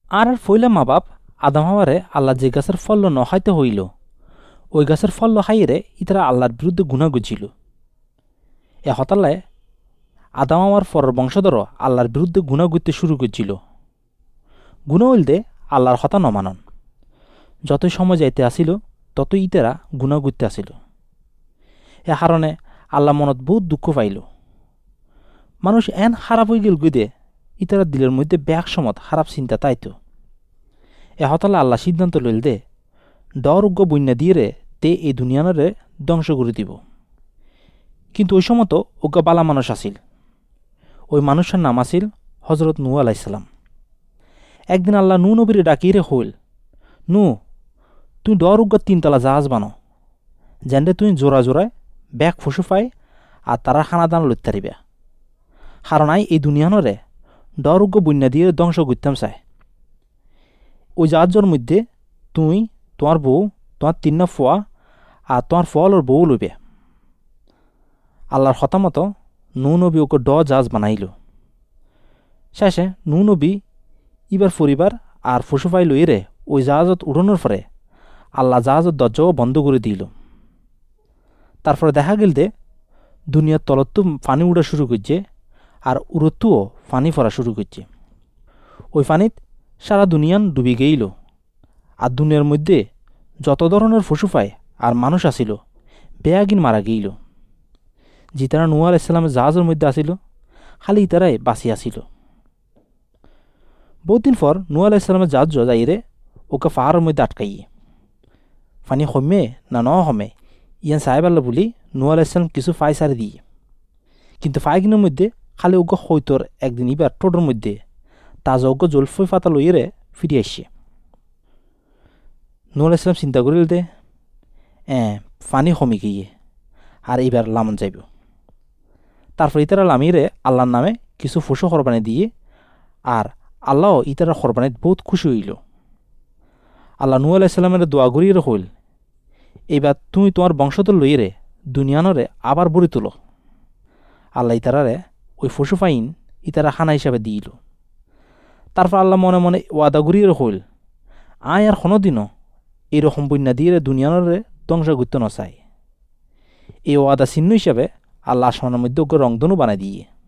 আর ফইলা মা বাপ আদম হাওয়ারে আল্লাহ যে গাছের ফল নখাইতে হইল ওই গাছের ফল খাইরে ইতারা আল্লাহর বিরুদ্ধে গুণা গুছিল। এ হতালায় আদম হাওয়ার পরের বংশধর আল্লাহর বিরুদ্ধে গুণা গুতে শুরু করছিল। গুণা হইলদে আল্লাহর হতা নমানন। যতই সময় যাইতে আসিল ততই ইতারা গুণা গুতে আসিল। এ কারণে আল্লাহ মনত বহুত দুঃখ পাইল। মানুষ এন খারাপ হয়ে গেল গুদে ইতারা দিলের মধ্যে ব্যাগ সমত খারাপ চিন্তা তাইতো। এ হতালে আল্লাহ সিদ্ধান্ত লইল দে ডরজ্ঞ বন্যা দিয়ে তে এই দুনিয়ানরে ধ্বংস করে দিব। কিন্তু ওই সময় তো অজ্ঞ বালা মানুষ আসিল। ওই মানুষের নাম আসিল হজরত নূহ আলাইসালাম। একদিন আল্লাহ নূহ নবীরে ডাকিয়ে হইল, নূহ, তুই ডরজ্ঞ 3তলা জাহাজ বানো, যেনরে তুই জোড়া জোড়ায় ব্যাগ ফুসু পাই আর তারা খানা দান লইতে পারিবে। কারণ আই এই দুনিয়ানরে ডরজ্ঞ বন্যা দিয়ে ধ্বংস করতাম চাই। ওই জাহাজের মধ্যে তুই, তোমার বউ, তোমার 3 ফুয়া আর তোমার ফলর বউ লইবে। আল্লাহর হতামত নূহ নবী ওকে জাহাজ বানাইল। শেষে নূহ নবী ইবার পরিবার আর ফুসুফাই লইরে ওই জাহাজত উড়ানোর পরে আল্লাহ জাহাজের দরজাও বন্ধ করে দিল। তারপরে দেখা গেল দে দুনিয়ার তলত্তু পানি উড়া শুরু করছে আর উড়তুও পানি ফরা শুরু করছে। ওই পানিত সারা দুনিয়ান ডুবি গেইল। আর দুনিয়ার মধ্যে যত ধরনের পশুপাই আর মানুষ আসিল বেয়াগিন মারা গেইল। জিতারা নূহ আলাইসালামের জাহাজের মধ্যে আসিল খালি ইতারাই বাঁচি আসিল। বহুদিন পর নূহ আলাইসালামের জাহাজ যাইরে ওকে পাহাড়ের মধ্যে আটকাইয়ে। পানি কমে না কমে ইয়ান সাহেবাল্লা বলি নূহ আলাইসালাম কিছু ফাই সারি দিয়ে। কিন্তু ফাইগিনের মধ্যে খালি ওকে হইতর একদিন ইবার টোটোর মধ্যে তাজা ওকে জলফই পাতা লইরে ফিরে আসছে। নূহ আলাইসালাম চিন্তা করিল দে পানি কমে গিয়ে আর এইবার লামন যাইব। তারপর ইতারা লামিরে আল্লাহর নামে কিছু পশু কোরবানি দিয়ে আর আল্লাহ ইতারা কোরবানিত বহুত খুশি হইল। আল্লাহ নূহ আলাইসালামের দোয়া করিয়ে হইল, এইবার তুমি তোমার বংশধর লইরে দুনিয়ানরে আবার বড়ি তুলো। আল্লাহ ইতারারে ওই পশু ফাইন ইতারা খানা হিসাবে দিইল। তারপর আল্লাহ মনে মনে ওয়াদা করিয়ে হইল, আয় আর কোনোদিনও এইরকম বন্যা দিয়ে দুনিয়ানরে ধ্বংস করতে নচায়। এই ওয়াদা চিহ্ন হিসাবে আল্লাহ আসমানের মধ্যে ওকে রংধনু বানাই দিয়ে